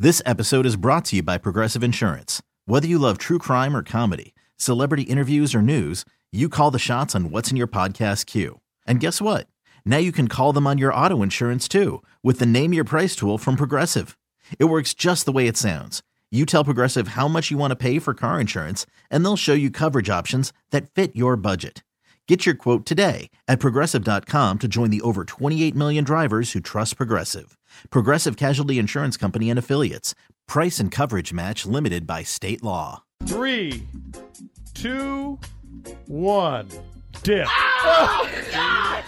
This episode is brought to you by Progressive Insurance. Whether you love true crime or comedy, celebrity interviews or news, you call the shots on what's in your podcast queue. And guess what? Now you can call them on your auto insurance too with the Name Your Price tool from Progressive. It works just the way it sounds. You tell Progressive how much you want to pay for car insurance, and they'll show you coverage options that fit your budget. Get your quote today at Progressive.com to join the over 28 million drivers who trust Progressive. Progressive Casualty Insurance Company and Affiliates. Price and coverage match limited by state law. 3, 2, 1, dip. Oh, God!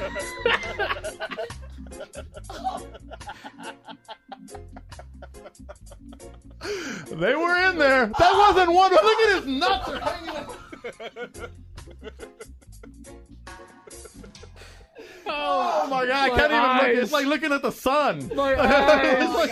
They were in there. That wasn't one. Look at his nuts are hanging out. Oh my God! I can't even look. It's like looking at the sun. My eyes.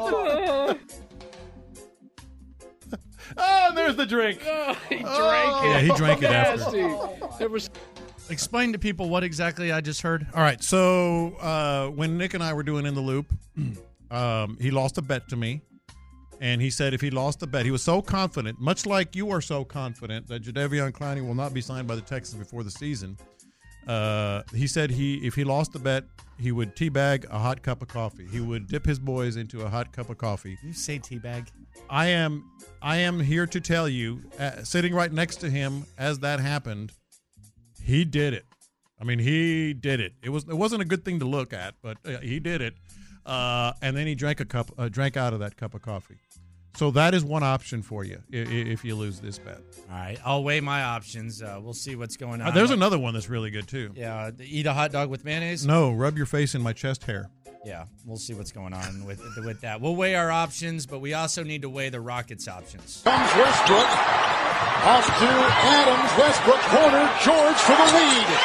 Oh, and there's the drink. He drank it. Yeah, he drank it after. It was. Explain to people what exactly I just heard. All right, so when Nick and I were doing In the Loop, he lost a bet to me, and he said if he lost the bet, he was so confident, much like you are so confident that Jadeveon Clowney will not be signed by the Texans before the season. He said if he lost the bet, he would teabag a hot cup of coffee. He would dip his boys into a hot cup of coffee. You say teabag? I am here to tell you, sitting right next to him as that happened, he did it. I mean, he did it. It wasn't a good thing to look at, but he did it. And then he drank out of that cup of coffee. So that is one option for you if you lose this bet. All right, I'll weigh my options. We'll see what's going on. There's another one that's really good too. Yeah, eat a hot dog with mayonnaise? No, rub your face in my chest hair. Yeah, we'll see what's going on with that. We'll weigh our options, but we also need to weigh the Rockets' options. Comes Westbrook. Off to Adams. Westbrook corner. George for the lead.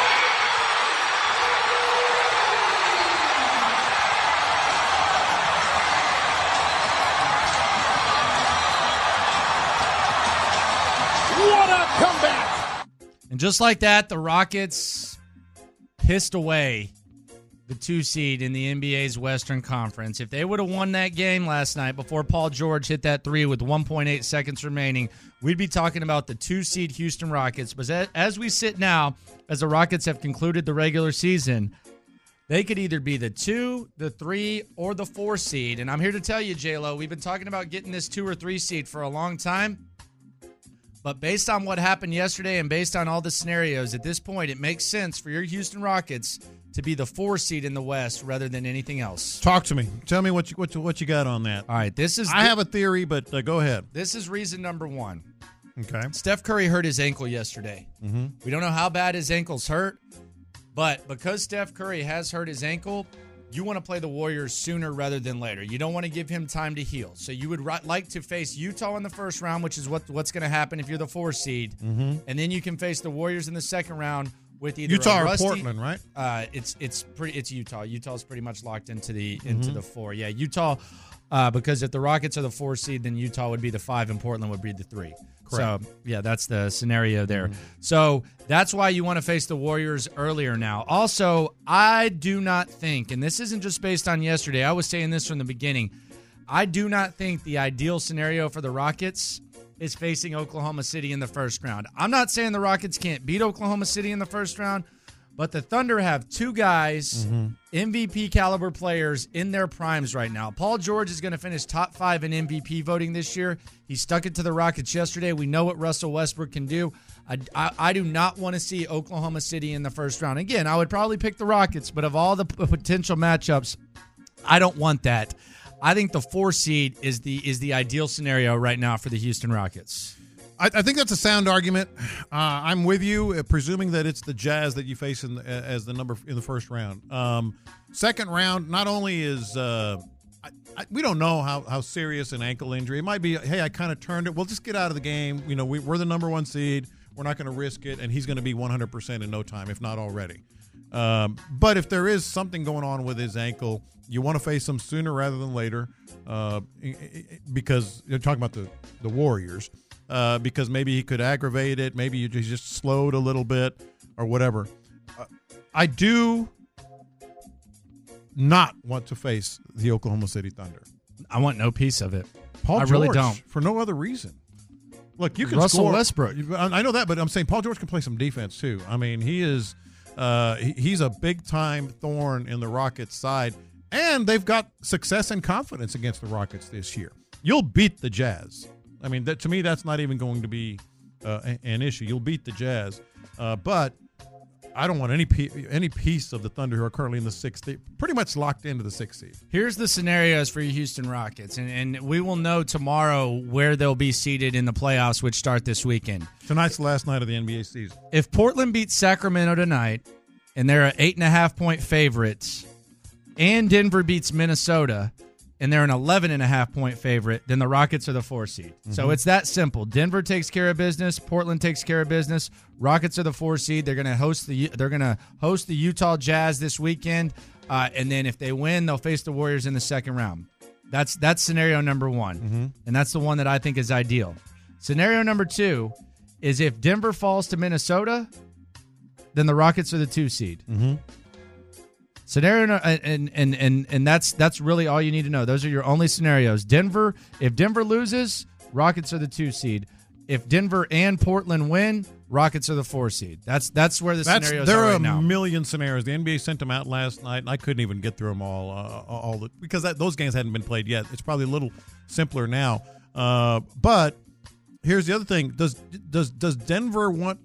What a comeback! And just like that, the Rockets pissed away the 2 seed in the NBA's Western Conference. If they would have won that game last night before Paul George hit that 3 with 1.8 seconds remaining, we'd be talking about the 2 seed Houston Rockets. But as we sit now, as the Rockets have concluded the regular season, they could either be the 2, the 3, or the 4 seed. And I'm here to tell you, J-Lo, we've been talking about getting this 2 or 3 seed for a long time. But based on what happened yesterday and based on all the scenarios, at this point, it makes sense for your Houston Rockets to be the 4 seed in the West rather than anything else. Talk to me. Tell me what you got on that. All right, I have a theory, but go ahead. This is reason number 1. Okay. Steph Curry hurt his ankle yesterday. Mm-hmm. We don't know how bad his ankle's hurt, but because Steph Curry has hurt his ankle, you want to play the Warriors sooner rather than later. You don't want to give him time to heal. So you would like to face Utah in the first round, which is what's going to happen if you're the 4 seed. Mm-hmm. And then you can face the Warriors in the second round with either Utah or Portland, right? It's Utah. Utah's pretty much locked into the 4. Yeah, Utah. Because if the Rockets are the 4 seed, then Utah would be the 5 and Portland would be the 3. Correct. So, yeah, that's the scenario there. Mm-hmm. So that's why you want to face the Warriors earlier now. Also, I do not think, and this isn't just based on yesterday, I was saying this from the beginning, I do not think the ideal scenario for the Rockets is facing Oklahoma City in the first round. I'm not saying the Rockets can't beat Oklahoma City in the first round, but the Thunder have 2 guys, MVP caliber players in their primes right now. Paul George is going to finish top 5 in MVP voting this year. He stuck it to the Rockets yesterday. We know what Russell Westbrook can do. I do not want to see Oklahoma City in the first round. Again, I would probably pick the Rockets, but of all the potential matchups, I don't want that. I think the 4 seed is the ideal scenario right now for the Houston Rockets. I think that's a sound argument. I'm with you, presuming that it's the Jazz that you face as the number in the first round. Second round, not only is we don't know how serious an ankle injury. It might be, hey, I kind of turned it. We'll just get out of the game. You know, we're the number 1 seed. We're not going to risk it, and he's going to be 100% in no time, if not already. But if there is something going on with his ankle, you want to face him sooner rather than later, because you're talking about the Warriors. Because maybe he could aggravate it. Maybe he's just slowed a little bit or whatever. I do not want to face the Oklahoma City Thunder. I want no piece of it. Paul I George, really don't. for no other reason. Look, you can Russell score. Westbrook. I know that, but I'm saying Paul George can play some defense too. I mean, he is he's a big time thorn in the Rockets' side, and they've got success and confidence against the Rockets this year. You'll beat the Jazz. I mean, to me, that's not even going to be an issue. You'll beat the Jazz, but I don't want any piece of the Thunder who are currently in the 6th. They're pretty much locked into the 6th seed. Here's the scenarios for your Houston Rockets, and we will know tomorrow where they'll be seated in the playoffs, which start this weekend. Tonight's the last night of the NBA season. If Portland beats Sacramento tonight, and they're an 8.5-point favorites, and Denver beats Minnesota, and they're an 11.5-point favorite, then the Rockets are the 4 seed. So it's that simple. Denver takes care of business. Portland takes care of business. Rockets are the 4 seed. They're going to host the Utah Jazz this weekend, and then if they win, they'll face the Warriors in the second round. That's scenario number 1, and that's the one that I think is ideal. Scenario number 2 is if Denver falls to Minnesota, then the Rockets are the 2 seed. Scenario and that's really all you need to know. Those are your only scenarios. If Denver loses, Rockets are the 2 seed. If Denver and Portland win, Rockets are the 4 seed. That's where the scenarios are right now. There are a million scenarios. The NBA sent them out last night, and I couldn't even get through them all because those games hadn't been played yet. It's probably a little simpler now. But here's the other thing: does Denver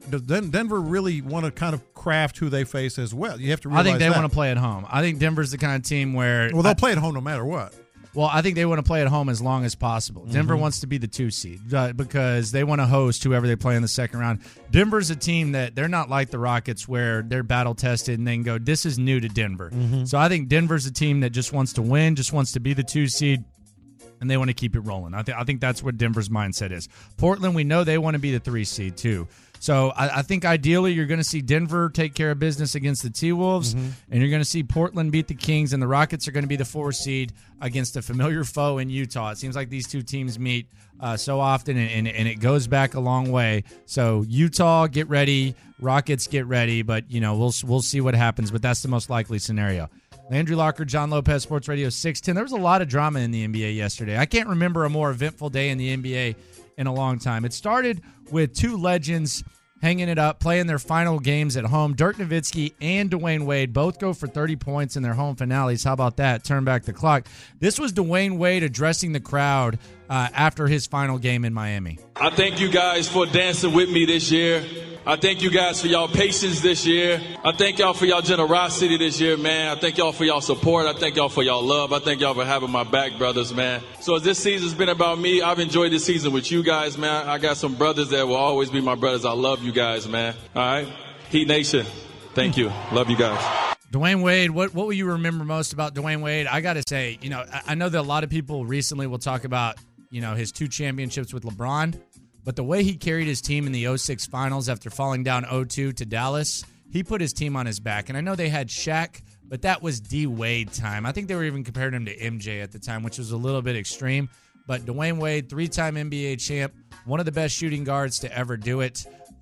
really want to kind of craft who they face as well? You have to realize I think they that. want to play at home. I think Denver's the kind of team where they'll play at home no matter what. Well, I think they want to play at home as long as possible. Denver wants to be the 2 seed because they want to host whoever they play in the second round. Denver's a team that they're not like the Rockets where they're battle tested and then go, this is new to Denver. So I think Denver's a team that just wants to win, just wants to be the 2 seed, and they want to keep it rolling. I think that's what Denver's mindset is. Portland, we know they want to be the 3 seed too. So I think ideally you're going to see Denver take care of business against the T-Wolves, and you're going to see Portland beat the Kings, and the Rockets are going to be the 4 seed against a familiar foe in Utah. It seems like these two teams meet so often, and it goes back a long way. So Utah, get ready. Rockets, get ready. But, we'll see what happens, but that's the most likely scenario. Landry Locker, John Lopez, Sports Radio 610. There was a lot of drama in the NBA yesterday. I can't remember a more eventful day in the NBA in a long time. It started with 2 legends hanging it up, playing their final games at home. Dirk Nowitzki and Dwayne Wade both go for 30 points in their home finales. How about that? Turn back the clock. This was Dwayne Wade addressing the crowd after his final game in Miami. I thank you guys for dancing with me this year. I thank you guys for y'all patience this year. I thank y'all for y'all generosity this year, man. I thank y'all for y'all support. I thank y'all for y'all love. I thank y'all for having my back, brothers, man. So as this season's been about me, I've enjoyed this season with you guys, man. I got some brothers that will always be my brothers. I love you guys, man. All right? Heat Nation, thank you. Love you guys. Dwayne Wade, what will you remember most about Dwayne Wade? I got to say, I know that a lot of people recently will talk about, his 2 championships with LeBron. But the way he carried his team in the 06 finals after falling down 0-2 to Dallas, he put his team on his back. And I know they had Shaq, but that was D-Wade time. I think they were even comparing him to MJ at the time, which was a little bit extreme. But Dwayne Wade, 3-time NBA champ, one of the best shooting guards to ever do it,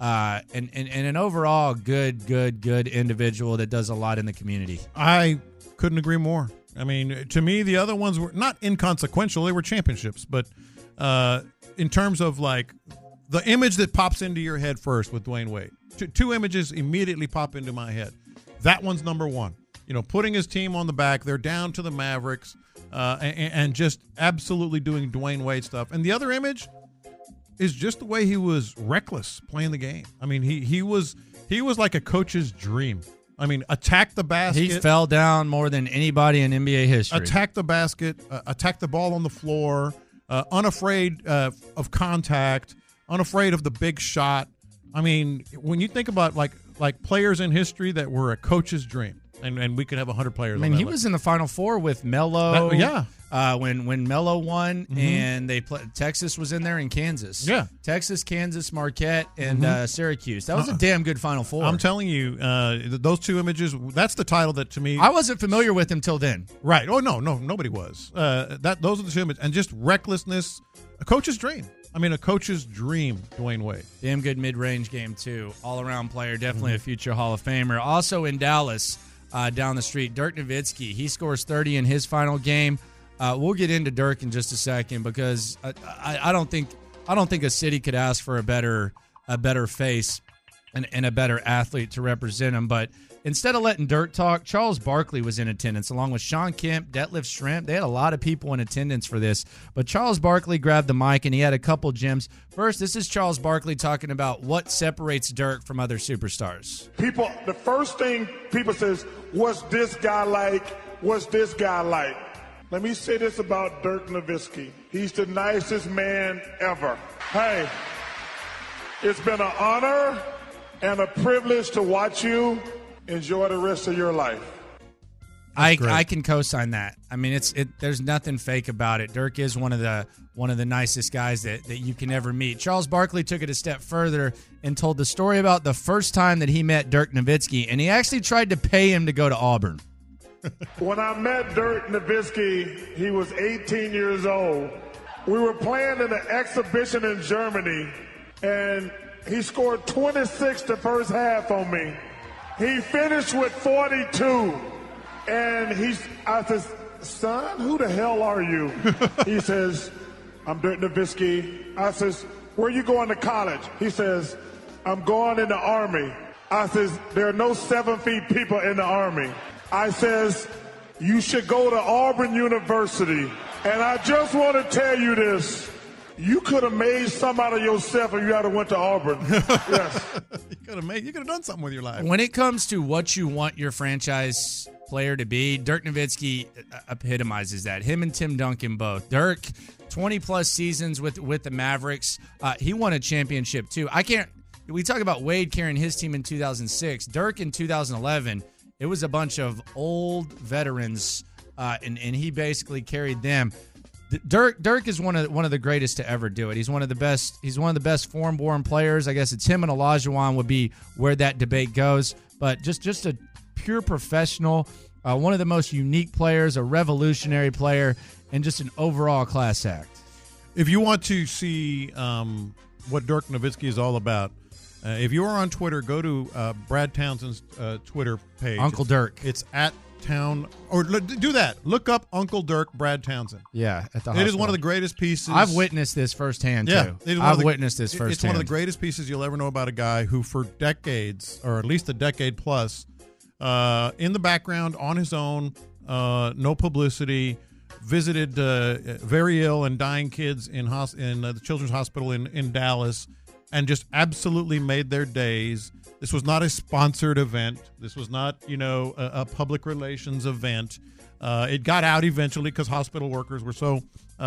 and an overall good individual that does a lot in the community. I couldn't agree more. I mean, to me, the other ones were not inconsequential. They were championships. But in terms of, the image that pops into your head first with Dwayne Wade, two images immediately pop into my head. That one's number one. Putting his team on the back. They're down to the Mavericks and just absolutely doing Dwayne Wade stuff. And the other image is just the way he was reckless playing the game. I mean, he was like a coach's dream. I mean, attack the basket. He fell down more than anybody in NBA history. Attack the basket, attack the ball on the floor, unafraid of contact, unafraid of the big shot. I mean, when you think about like players in history that were a coach's dream, and we could have 100 players. I mean, he was in the Final Four with Melo. When Melo won, and they Texas was in there, and Kansas. Yeah, Texas, Kansas, Marquette, and Syracuse. That was a damn good Final Four. I'm telling you, those 2 images. That's the title that to me. I wasn't familiar with him till then. Right? Oh no, nobody was. Those are the 2 images, and just recklessness, a coach's dream. I mean, a coach's dream, Dwayne Wade. Damn good mid-range game too. All-around player, definitely a future Hall of Famer. Also in Dallas, down the street, Dirk Nowitzki. He scores 30 in his final game. We'll get into Dirk in just a second because I don't think a city could ask for a better face and a better athlete to represent him. But instead of letting Dirk talk, Charles Barkley was in attendance along with Sean Kemp, Detlef Schrempf. They had a lot of people in attendance for this. But Charles Barkley grabbed the mic and he had a couple gems. First, this is Charles Barkley talking about what separates Dirk from other superstars. People, the first thing people says, what's this guy like? What's this guy like? Let me say this about Dirk Nowitzki. He's the nicest man ever. Hey, it's been an honor and a privilege to watch you enjoy the rest of your life. I can co-sign that. I mean, there's nothing fake about it. Dirk is one of the nicest guys that you can ever meet. Charles Barkley took it a step further and told the story about the first time that he met Dirk Nowitzki, and he actually tried to pay him to go to Auburn. When I met Dirk Nowitzki, he was 18 years old. We were playing in an exhibition in Germany, and he scored 26 the first half on me. He finished with 42, and I said, son, who the hell are you? He says, I'm Dirk Nowitzki. I says, where you going to college? He says, I'm going in the Army. I says, there are no 7 feet people in the Army. I says, you should go to Auburn University. And I just want to tell you this. You could have made something out of yourself if you had went to Auburn. Yes. You could have done something with your life. When it comes to what you want your franchise player to be, Dirk Nowitzki epitomizes that. Him and Tim Duncan both. Dirk, 20-plus seasons with the Mavericks. He won a championship, too. We talk about Wade carrying his team in 2006. Dirk in 2011, it was a bunch of old veterans, and he basically carried them. Dirk is one of the greatest to ever do it. He's one of the best. He's one of the best foreign-born players. I guess it's him and Olajuwon would be where that debate goes. But just a pure professional, one of the most unique players, a revolutionary player, and just an overall class act. If you want to see what Dirk Nowitzki is all about, if you are on Twitter, go to Brad Townsend's Twitter page. Uncle Dirk. It's at Town, or do that. Look up Uncle Dirk, Brad Townsend. Yeah, at the hospital. It is one of the greatest pieces. I've witnessed this firsthand, too. I've witnessed this firsthand. It's one of the greatest pieces you'll ever know about a guy who for decades, or at least a decade plus, in the background, on his own, no publicity, visited very ill and dying kids in the Children's Hospital in Dallas, and just absolutely made their days. This was not a sponsored event. This was not, a public relations event. It got out eventually because hospital workers were so,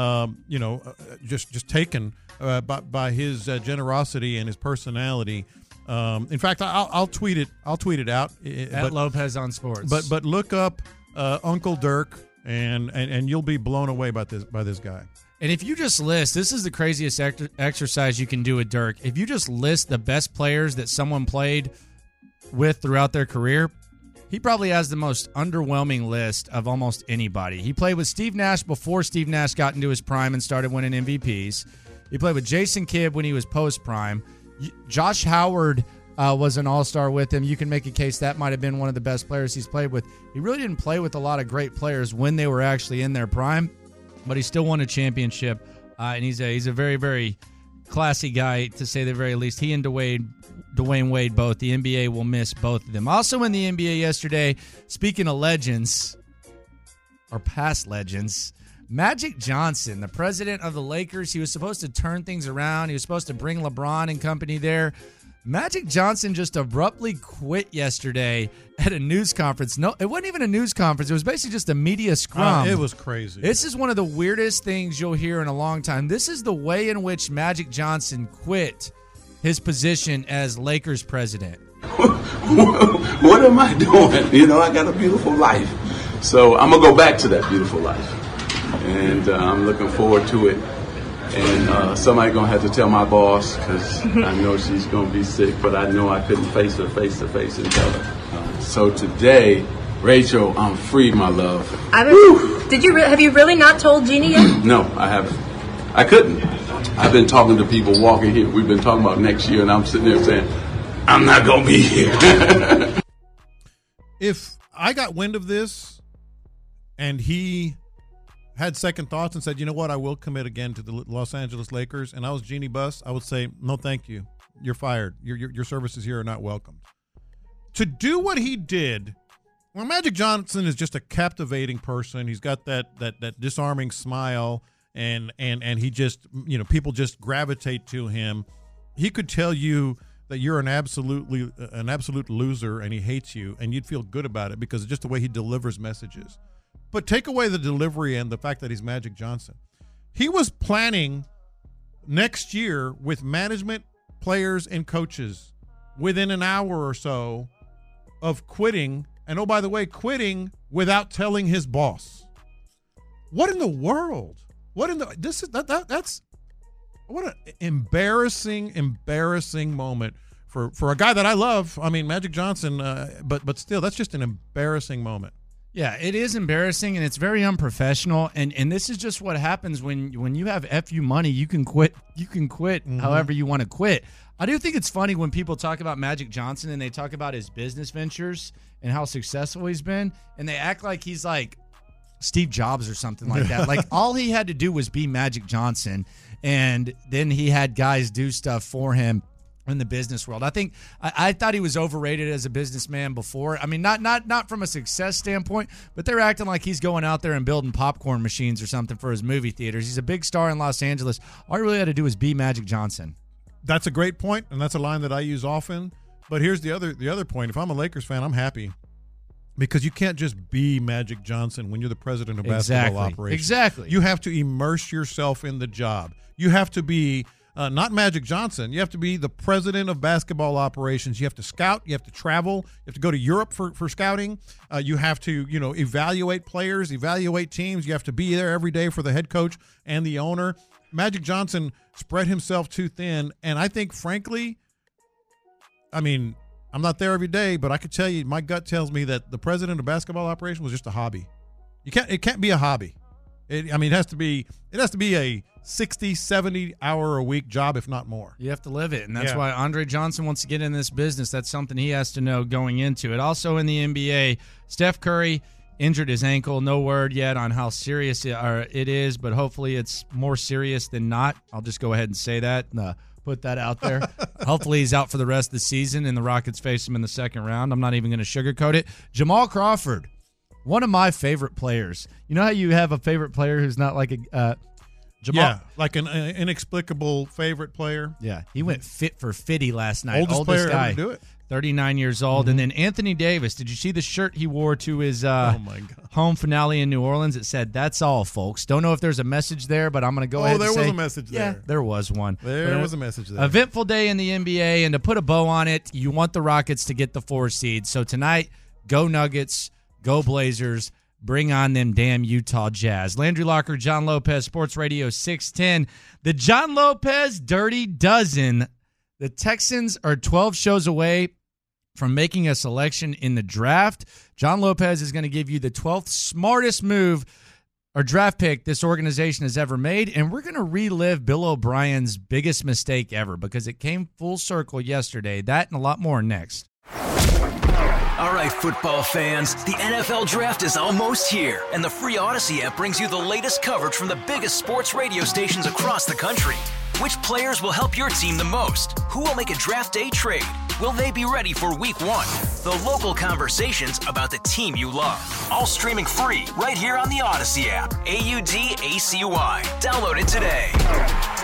just taken by his generosity and his personality. In fact, I'll tweet it. I'll tweet it out. At Lopez on Sports. But look up Uncle Dirk, and you'll be blown away by this guy. And if you just list, this is the craziest exercise you can do with Dirk. If you just list the best players that someone played with throughout their career, he probably has the most underwhelming list of almost anybody. He played with Steve Nash before Steve Nash got into his prime and started winning MVPs. He played with Jason Kidd when he was post-prime. Josh Howard was an all-star with him. You can make a case that might have been one of the best players he's played with. He really didn't play with a lot of great players when they were actually in their prime, but he still won a championship, and he's a very, very classy guy, to say the very least. He and Dwayne Wade both. The NBA will miss both of them. Also in the NBA yesterday, speaking of legends, or past legends, Magic Johnson, the president of the Lakers, he was supposed to turn things around. He was supposed to bring LeBron and company there. Magic Johnson just abruptly quit yesterday at a news conference. No, it wasn't even a news conference. It was basically just a media scrum. It was crazy. This is one of the weirdest things you'll hear in a long time. This is the way in which Magic Johnson quit his position as Lakers president. What am I doing? I got a beautiful life. So I'm going to go back to that beautiful life. And I'm looking forward to it. And somebody's going to have to tell my boss, because I know she's going to be sick, but I know I couldn't face her face-to-face and tell her. So today, Rachel, I'm free, my love. Have you really not told Jeannie yet? No, I haven't. I couldn't. I've been talking to people walking here. We've been talking about next year, and I'm sitting there saying, I'm not going to be here. If I got wind of this and he had second thoughts and said, you know what, I will commit again to the Los Angeles Lakers, and I was Jeannie Buss, I would say, no, thank you. You're fired. Your services here are not welcomed. To do what he did, well, Magic Johnson is just a captivating person. He's got that disarming smile, and he just, people just gravitate to him. He could tell you that you're an absolute loser and he hates you, and you'd feel good about it because of just the way he delivers messages. But take away the delivery and the fact that he's Magic Johnson. He was planning next year with management, players, and coaches within an hour or so of quitting. And, oh, by the way, quitting without telling his boss. What in the world? What an embarrassing moment for a guy that I love. I mean, Magic Johnson, but still, that's just an embarrassing moment. Yeah, it is embarrassing, and it's very unprofessional. And this is just what happens when you have FU money. You can quit. You can quit however you want to quit. I do think it's funny when people talk about Magic Johnson and they talk about his business ventures and how successful he's been, and they act like he's like Steve Jobs or something like that. Like, all he had to do was be Magic Johnson, and then he had guys do stuff for him in the business world. I thought he was overrated as a businessman before. I mean, not from a success standpoint, but they're acting like he's going out there and building popcorn machines or something for his movie theaters. He's a big star in Los Angeles. All he really had to do was be Magic Johnson. That's a great point, and that's a line that I use often. But here's the other point. If I'm a Lakers fan, I'm happy. Because you can't just be Magic Johnson when you're the president of basketball operations. Exactly. You have to immerse yourself in the job. You have to be not Magic Johnson. You have to be the president of basketball operations. You have to scout. You have to travel. You have to go to Europe for scouting. You have to, evaluate players, evaluate teams. You have to be there every day for the head coach and the owner. Magic Johnson spread himself too thin, and I think, frankly, I mean, I'm not there every day, but I could tell you, my gut tells me that the president of basketball operation was just a hobby. It can't be a hobby. It has to be a 60, 70 hour a week job, if not more. You have to live it, and that's why Andre Johnson wants to get in this business. That's something he has to know going into it. Also in the NBA, Steph Curry injured his ankle. No word yet on how serious it is, but hopefully it's more serious than not. I'll just go ahead and say that. Put that out there. Hopefully he's out for the rest of the season and the Rockets face him in the second round. I'm not even going to sugarcoat it. Jamal Crawford, one of my favorite players. You know how you have a favorite player who's not like a Jamal? Yeah, like an inexplicable favorite player. Yeah, he went fit for fitty last night. Oldest player guy, ever to do it. 39 years old. And then Anthony Davis, did you see the shirt he wore to his home finale in New Orleans? It said, "That's all, folks." Don't know if there's a message there, but I'm going to go ahead and say. Oh, there was a message there. Yeah, there was one. There was a message there. Eventful day in the NBA, and to put a bow on it, you want the Rockets to get the 4 seed. So tonight, go Nuggets, go Blazers, bring on them damn Utah Jazz. Landry Locker, John Lopez, Sports Radio 610. The John Lopez Dirty Dozen. The Texans are 12 shows away from making a selection in the draft. John Lopez is going to give you the 12th smartest move or draft pick this organization has ever made, and we're going to relive Bill O'Brien's biggest mistake ever because it came full circle yesterday. That and a lot more next. All right, football fans, the NFL Draft is almost here, and the free Odyssey app brings you the latest coverage from the biggest sports radio stations across the country. Which players will help your team the most? Who will make a draft day trade? Will they be ready for week 1? The local conversations about the team you love. All streaming free right here on the Odyssey app. AUDACY. Download it today.